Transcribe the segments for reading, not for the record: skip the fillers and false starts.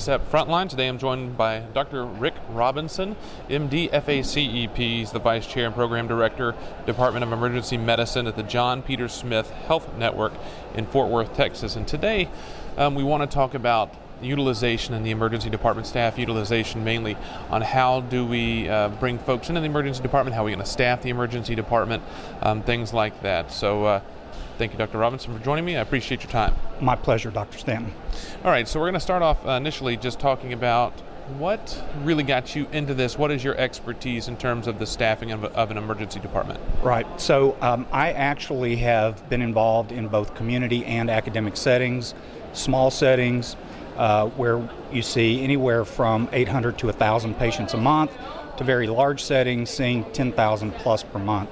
ACEP Frontline. Today I'm joined by Dr. Rick Robinson, MD, FACEP. He's the Vice Chair and Program Director, Department of Emergency Medicine at the John Peter Smith Health Network in Fort Worth, Texas. And today we want to talk about utilization in the emergency department, staff utilization mainly, on how do we bring folks into the emergency department, how are we going to staff the emergency department, things like that. So thank you, Dr. Robinson, for joining me. I appreciate your time. My pleasure, Dr. Stanton. All right, so we're going to start off initially just talking about what really got you into this. What is your expertise in terms of the staffing of an emergency department? Right. So I actually have been involved in both community and academic settings, small settings, where you see anywhere from 800 to 1,000 patients a month, to very large settings seeing 10,000 plus per month.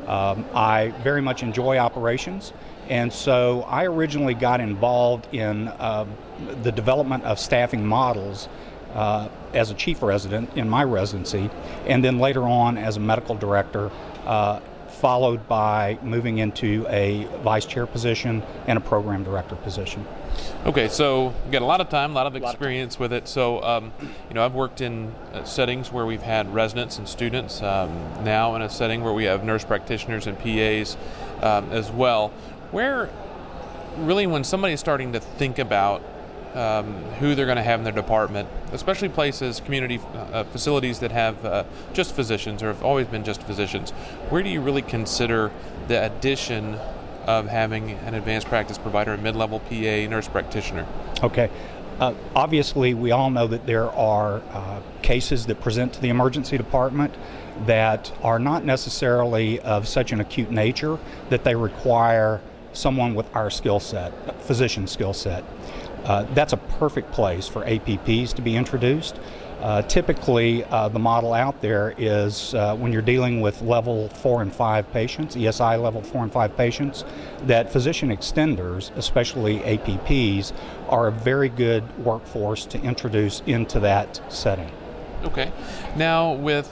I very much enjoy operations, and so I originally got involved in the development of staffing models as a chief resident in my residency, and then later on as a medical director, followed by moving into a vice chair position and a program director position. Okay, so you got a lot of time, a lot of experience with it. So, I've worked in settings where we've had residents and students, now in a setting where we have nurse practitioners and PAs as well. Where really when somebody's starting to think about who they're going to have in their department, especially places, community facilities that have just physicians or have always been just physicians, where do you really consider the addition of having an advanced practice provider, a mid-level PA, nurse practitioner? Okay. Obviously, we all know that there are cases that present to the emergency department that are not necessarily of such an acute nature that they require someone with our skill set, physician skill set. That's a perfect place for APPs to be introduced. Typically, the model out there is when you're dealing with level 4 and 5 patients, ESI level 4 and 5 patients, that physician extenders, especially APPs, are a very good workforce to introduce into that setting. Okay. Now, with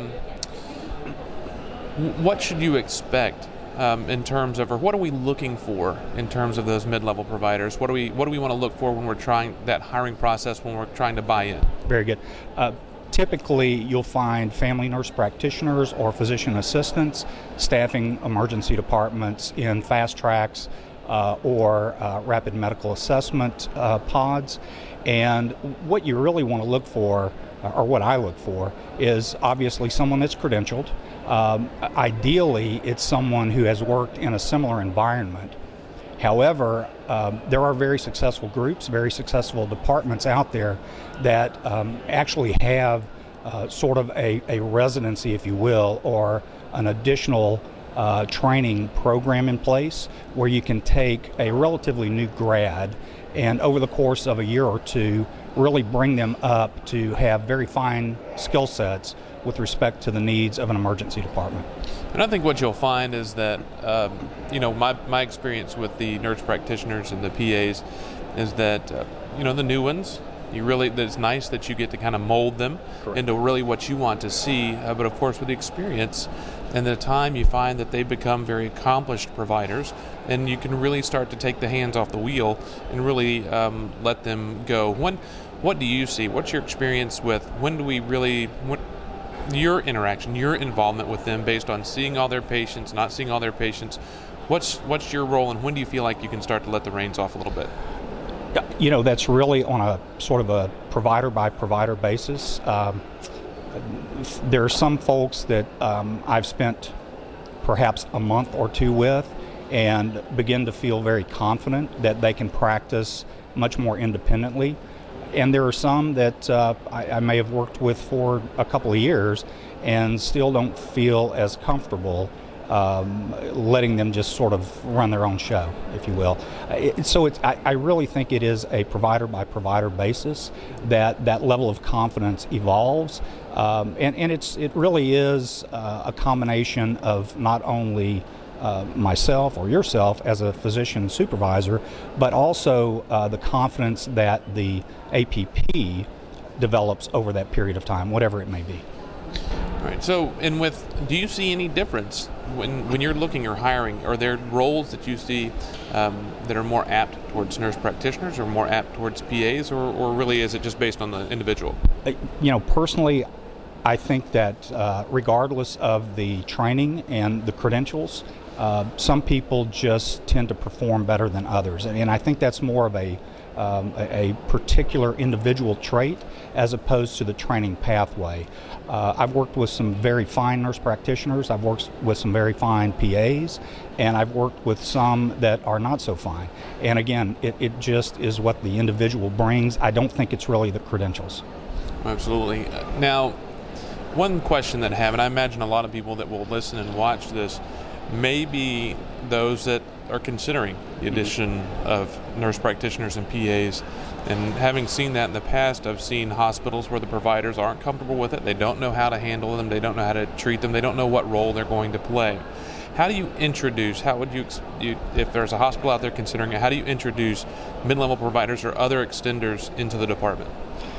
what should you expect in terms of, or what are we looking for in terms of those mid-level providers? What do we want to look for when we're trying that hiring process, when we're trying to buy in? Very good. Typically, you'll find family nurse practitioners or physician assistants staffing emergency departments in fast tracks or rapid medical assessment pods. And what you really want to look for, or what I look for, is obviously someone that's credentialed. Ideally, it's someone who has worked in a similar environment. However, there are very successful groups, very successful departments out there that actually have sort of a residency, if you will, or an additional training program in place where you can take a relatively new grad and over the course of a year or two really bring them up to have very fine skill sets with respect to the needs of an emergency department. And I think what you'll find is that, my experience with the nurse practitioners and the PAs is that, the new ones, it's nice that you get to kind of mold them into really what you want to see. But of course, with the experience and the time, you find that they become very accomplished providers, and you can really start to take the hands off the wheel and really let them go. What do you see? What's your experience with your interaction, your involvement with them based on seeing all their patients, not seeing all their patients? What's your role, and when do you feel like you can start to let the reins off a little bit? That's really on a sort of a provider by provider basis. There are some folks that I've spent perhaps a month or two with and begin to feel very confident that they can practice much more independently. And there are some that I may have worked with for a couple of years and still don't feel as comfortable letting them just sort of run their own show, if you will. I really think it is a provider by provider basis that level of confidence evolves, and it really is a combination of not only myself or yourself as a physician supervisor, but also the confidence that the APP develops over that period of time, whatever it may be. All right. So, do you see any difference when you're looking or hiring? Are there roles that you see that are more apt towards nurse practitioners or more apt towards PAs, or really is it just based on the individual? Personally, I think that regardless of the training and the credentials, some people just tend to perform better than others, and I think that's more of a particular individual trait as opposed to the training pathway. I've worked with some very fine nurse practitioners, I've worked with some very fine PAs, and I've worked with some that are not so fine. And again, it just is what the individual brings. I don't think it's really the credentials. Absolutely. Now, one question that I have, and I imagine a lot of people that will listen and watch this may be those that are considering the addition of nurse practitioners and PAs. And having seen that in the past, I've seen hospitals where the providers aren't comfortable with it. They don't know how to handle them. They don't know how to treat them. They don't know what role they're going to play. How do you introduce, if there's a hospital out there considering it, how do you introduce mid-level providers or other extenders into the department?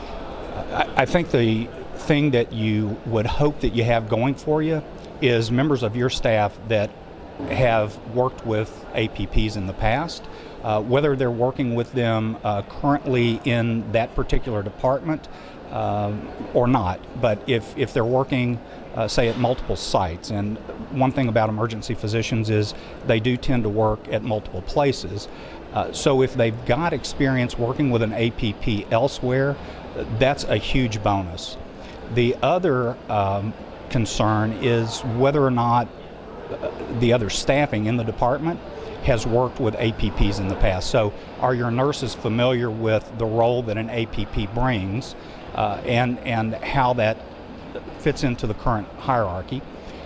I think the thing that you would hope that you have going for you is members of your staff that have worked with APPs in the past, whether they're working with them currently in that particular department or not. But if they're working, say, at multiple sites, and one thing about emergency physicians is they do tend to work at multiple places. So if they've got experience working with an APP elsewhere, that's a huge bonus. The other concern is whether or not the other staffing in the department has worked with APPs in the past. So are your nurses familiar with the role that an APP brings and how that fits into the current hierarchy?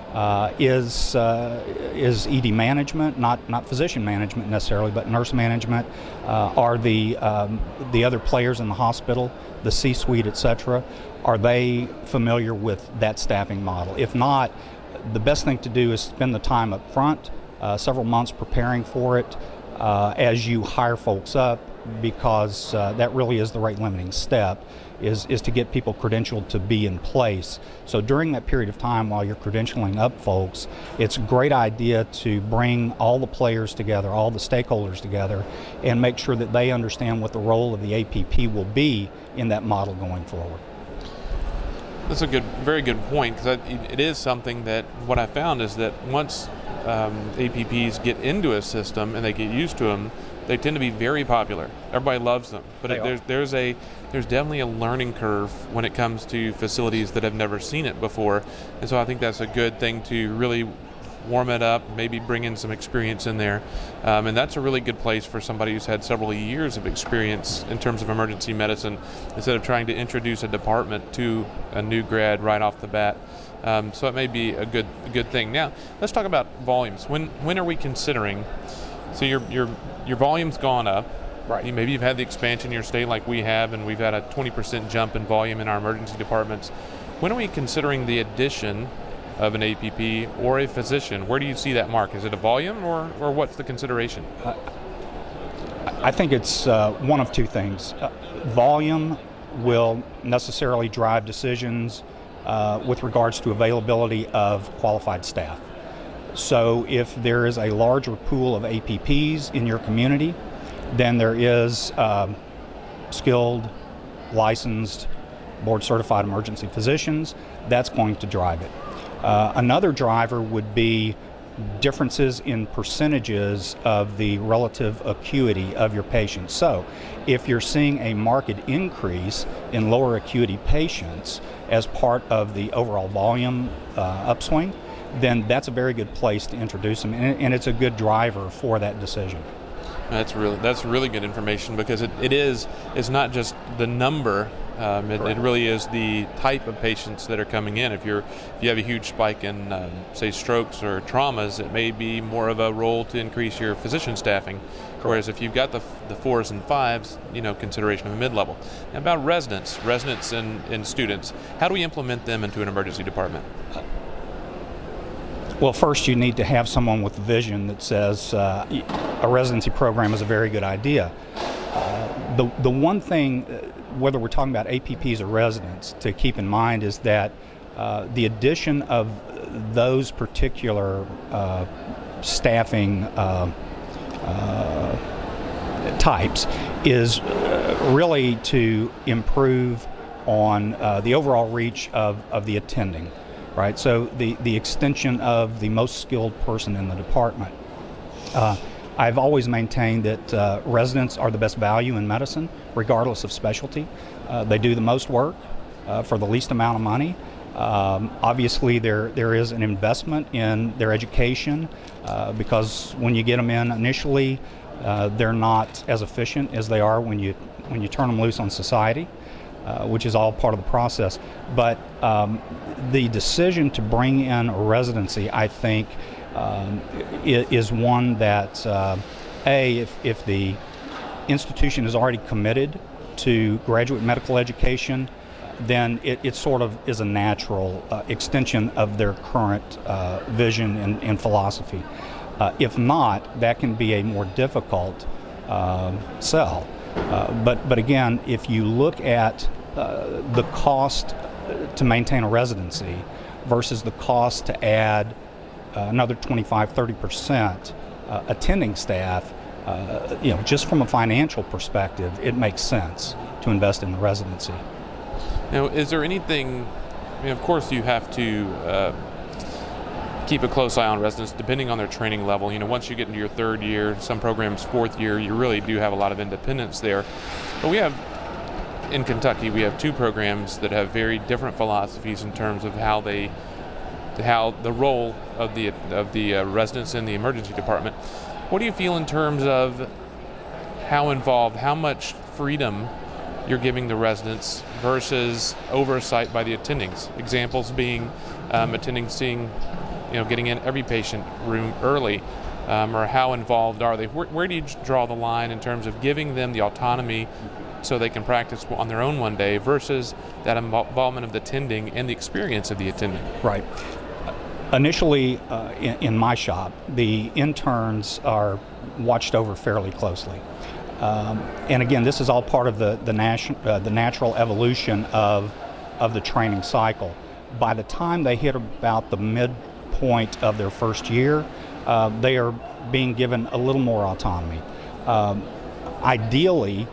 Is ED management, not physician management necessarily, but nurse management? Are the other players in the hospital, the C-suite, etc., are they familiar with that staffing model? If not, the best thing to do is spend the time up front, several months preparing for it as you hire folks up, because that really is the rate limiting step, is to get people credentialed to be in place. So during that period of time while you're credentialing up folks, it's a great idea to bring all the players together, all the stakeholders together, and make sure that they understand what the role of the APP will be in that model going forward. That's a very good point, because it is something that what I found is that once APPs get into a system and they get used to them, they tend to be very popular. Everybody loves them, but there's definitely a learning curve when it comes to facilities that have never seen it before, and so I think that's a good thing to really warm it up, maybe bring in some experience in there, and that's a really good place for somebody who's had several years of experience in terms of emergency medicine, instead of trying to introduce a department to a new grad right off the bat. So it may be a good thing. Now, let's talk about volumes. When are we considering? So your volume's gone up. Right. Maybe you've had the expansion in your state like we have, and we've had a 20% jump in volume in our emergency departments. When are we considering the addition of an APP or a physician? Where do you see that mark? Is it a volume, or what's the consideration? I think it's one of two things. Volume will necessarily drive decisions with regards to availability of qualified staff. So if there is a larger pool of APPs in your community, then there is skilled, licensed, board-certified emergency physicians. That's going to drive it. Another driver would be differences in percentages of the relative acuity of your patients. So if you're seeing a marked increase in lower acuity patients as part of the overall volume upswing, then that's a very good place to introduce them, and it's a good driver for that decision. That's really good information, because it's not just the number. It really is the type of patients that are coming in. If you have a huge spike in, say, strokes or traumas, it may be more of a role to increase your physician staffing. Whereas if you've got the 4s and 5s, consideration of a mid-level. Now about residents and students, how do we implement them into an emergency department? Well, first you need to have someone with a vision that says a residency program is a very good idea. The one thing, whether we're talking about APPs or residents, to keep in mind is that The addition of those particular staffing types is really to improve on the overall reach of the attending, right? So the extension of the most skilled person in the department. I've always maintained that residents are the best value in medicine, regardless of specialty. They do the most work for the least amount of money. Obviously, there is an investment in their education because when you get them in initially, they're not as efficient as they are when you turn them loose on society, which is all part of the process. But the decision to bring in a residency, I think, is one that, if the institution is already committed to graduate medical education, then it sort of is a natural extension of their current vision and philosophy. If not, that can be a more difficult sell. But again, if you look at the cost to maintain a residency versus the cost to add another 25-30% attending staff, just from a financial perspective, it makes sense to invest in the residency. Now, is there anything, of course you have to keep a close eye on residents depending on their training level. Once you get into your third year, some programs fourth year, you really do have a lot of independence there. But in Kentucky, we have two programs that have very different philosophies in terms of how the role of the residents in the emergency department. What do you feel in terms of how involved, how much freedom you're giving the residents versus oversight by the attendings? Examples being attendings getting in every patient room early, or how involved are they? Where do you draw the line in terms of giving them the autonomy so they can practice on their own one day versus that involvement of the attending and the experience of the attending? Right. Initially, in my shop, the interns are watched over fairly closely. And again, this is all part of the natural evolution of the training cycle. By the time they hit about the midpoint of their first year, they are being given a little more autonomy. Ideally,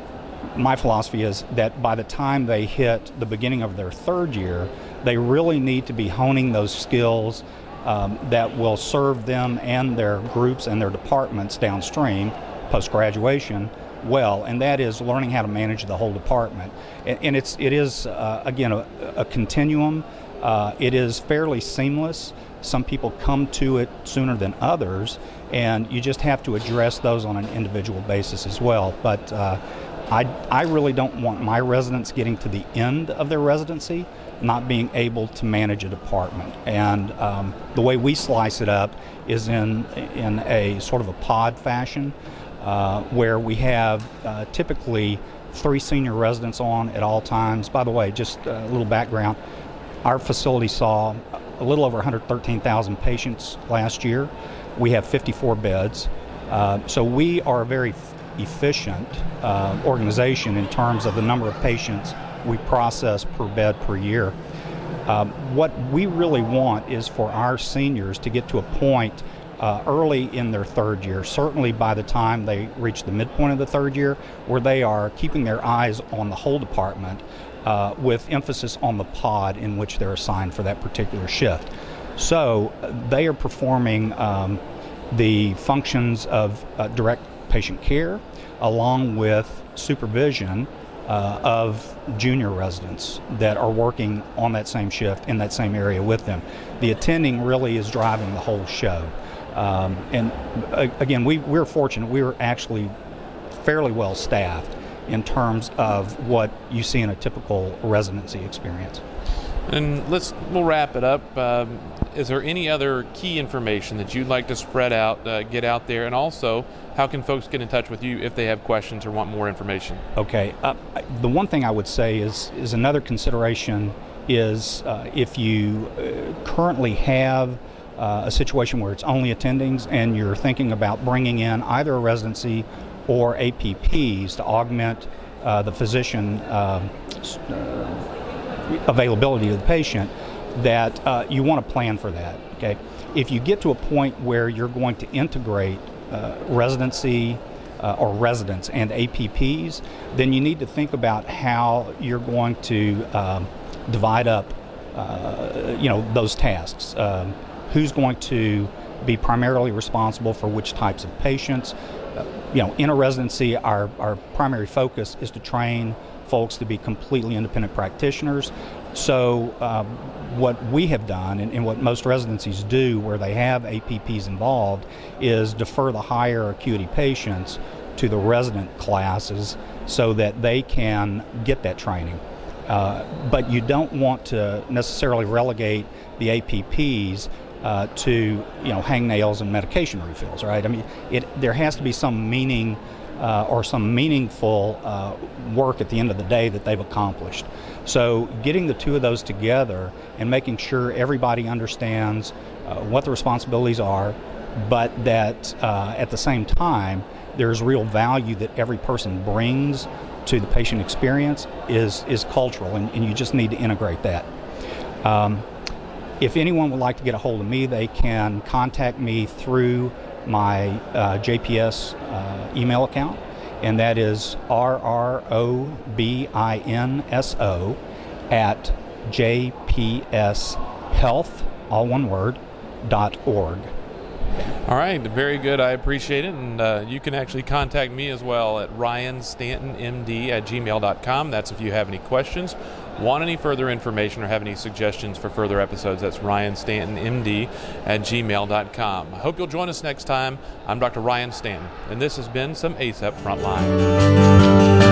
my philosophy is that by the time they hit the beginning of their third year, they really need to be honing those skills that will serve them and their groups and their departments downstream, post-graduation, well, and that is learning how to manage the whole department. And it is again, a continuum. It is fairly seamless. Some people come to it sooner than others, and you just have to address those on an individual basis as well. But I really don't want my residents getting to the end of their residency not being able to manage a department. And the way we slice it up is in a sort of a pod fashion, where we have typically 3 senior residents on at all times. By the way, just a little background, our facility saw a little over 113,000 patients last year. We have 54 beds. So we are a very efficient organization in terms of the number of patients we process per bed per year. What we really want is for our seniors to get to a point early in their third year, certainly by the time they reach the midpoint of the third year, where they are keeping their eyes on the whole department with emphasis on the pod in which they're assigned for that particular shift. So they are performing the functions of direct patient care along with supervision of junior residents that are working on that same shift in that same area with them. The attending really is driving the whole show. And again, we're fortunate. We're actually fairly well staffed in terms of what you see in a typical residency experience. And we'll wrap it up. Is there any other key information that you'd like to spread out, get out there, and also how can folks get in touch with you if they have questions or want more information? Okay. The one thing I would say is another consideration is if you currently have a situation where it's only attendings and you're thinking about bringing in either a residency or APPs to augment the physician availability of the patient, that you want to plan for that. Okay, if you get to a point where you're going to integrate residency or residents and APPs, then you need to think about how you're going to divide up, those tasks. Who's going to be primarily responsible for which types of patients? In a residency, our primary focus is to train folks to be completely independent practitioners. So what we have done, and what most residencies do where they have APPs involved, is defer the higher acuity patients to the resident classes so that they can get that training. But you don't want to necessarily relegate the APPs to hangnails and medication refills, right? I mean, there has to be some meaning or some meaningful work at the end of the day that they've accomplished. So getting the two of those together and making sure everybody understands what the responsibilities are, but that at the same time there's real value that every person brings to the patient experience is cultural, and you just need to integrate that. If anyone would like to get a hold of me, they can contact me through my JPS email account, and that is rrobinso@jpshealth, all one word, .org. All right, very good. I appreciate it. And you can actually contact me as well at ryanstantonmd@gmail.com. That's if you have any questions, want any further information, or have any suggestions for further episodes. That's ryanstantonmd@gmail.com. I hope you'll join us next time. I'm Dr. Ryan Stanton, and this has been some ACEP Frontline.